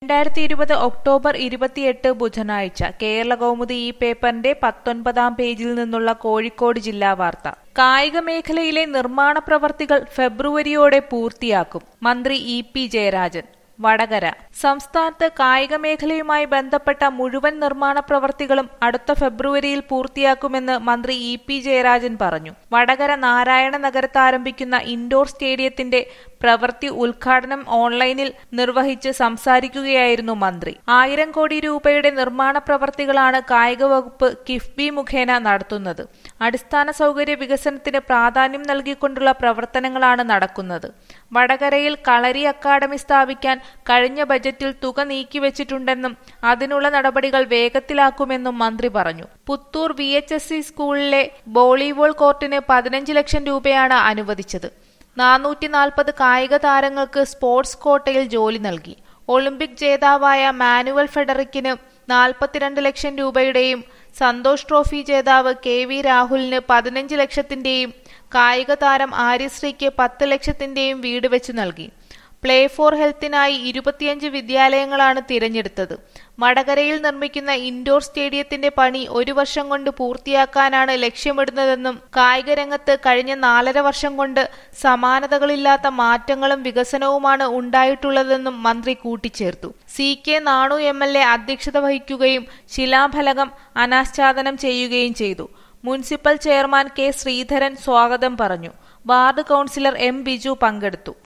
2020 October 28 ബുധനാഴ്ച കേരളകൗമുദി ഈ പേപ്പറിന്റെ 19-ാം പേജിൽ നിന്നുള്ള കോഴിക്കോട് ജില്ലാ വാർത്ത. കായിക മേഖലയിലെ നിർമ്മാണ പ്രവർത്തികൾ ഫെബ്രുവരിയോടെ പൂർത്തിയാക്കും. മന്ത്രി ഇ.പി. ജയരാജൻ. വടകര. സംസ്ഥാനത്ത് കായിക മേഖലയുമായി ബന്ധപ്പെട്ട മുഴുവൻ നിർമ്മാണ പ്രവർത്തികളും അടുത്ത ഫെബ്രുവരിയിൽ പൂർത്തിയാക്കുമെന്ന് മന്ത്രി ഇ.പി. ജയരാജൻ പറഞ്ഞു. വടകര നാരായണ നഗരത്ത് ആരംഭിക്കുന്ന ഇൻഡോർ സ്റ്റേഡിയത്തിന്റെ പ്രവൃത്തി ഉദ്ഘാടനം ഓൺലൈനിൽ നിർവഹിച്ച് സംസാരിക്കുകയായിരുന്നു മന്ത്രി. 1000 കോടി രൂപയുടെ നിർമ്മാണ പ്രവർത്തികളാണ് കായിക വകുപ്പ് കിഫ്ബി മുഖേന നടത്തുന്നത്. അടിസ്ഥാന സൗകര്യ വികസനത്തിന് പ്രാധാന്യം നൽകിക്കൊണ്ടുള്ള പ്രവർത്തനങ്ങളാണ് നടക്കുന്നത്. വടകരയിൽ കളരി അക്കാദമി സ്ഥാപിക്കാൻ കഴിഞ്ഞ ബജറ്റിൽ തുക നീക്കിവച്ചിട്ടുണ്ടെന്നും അതിനുള്ള നടപടികൾ വേഗത്തിലാക്കുമെന്നും മന്ത്രി പറഞ്ഞു. പുത്തൂർ VHSC സ്കൂളിലെ വോളിബോൾ കോർട്ടിന് 15 ലക്ഷം രൂപയാണ് അനുവദിച്ചത്. 440 കായിക താരങ്ങൾക്ക് സ്പോർട്സ് കോട്ടയിൽ ജോലി നൽകി. ഒളിമ്പിക് ജേതാവായ മാനുവൽ ഫെഡറിക്കിന് 42 ലക്ഷം രൂപയുടെയും സന്തോഷ് ട്രോഫി ജേതാവ് KV രാഹുലിന് 15 ലക്ഷത്തിന്റെയും കായിക താരം ആര്യശ്രീക്ക് 10 ലക്ഷത്തിന്റെയും വീട് വെച്ച് നൽകി. പ്ലേ ഫോർ ഹെൽത്തിനായി 25 വിദ്യാലയങ്ങളാണ് തിരഞ്ഞെടുത്തത്. വടകരയിൽ നിർമ്മിക്കുന്ന ഇൻഡോർ സ്റ്റേഡിയത്തിന്റെ പണി 1 വർഷം കൊണ്ട് പൂർത്തിയാക്കാനാണ് ലക്ഷ്യമിടുന്നതെന്നും കായിക രംഗത്ത് കഴിഞ്ഞ 4.5 വർഷം കൊണ്ട് സമാനതകളില്ലാത്ത മാറ്റങ്ങളും വികസനവുമാണ് ഉണ്ടായിട്ടുള്ളതെന്നും മന്ത്രി കൂട്ടിച്ചേർത്തു. CK നാണു MLA അധ്യക്ഷത വഹിക്കുകയും ശിലാഫലകം അനാച്ഛാദനം ചെയ്യുകയും ചെയ്തു. Municipal chairman K. ശ്രീധരൻ സ്വാഗതം പറഞ്ഞു. Ward councillor M. ബിജു പങ്കെടുത്തു.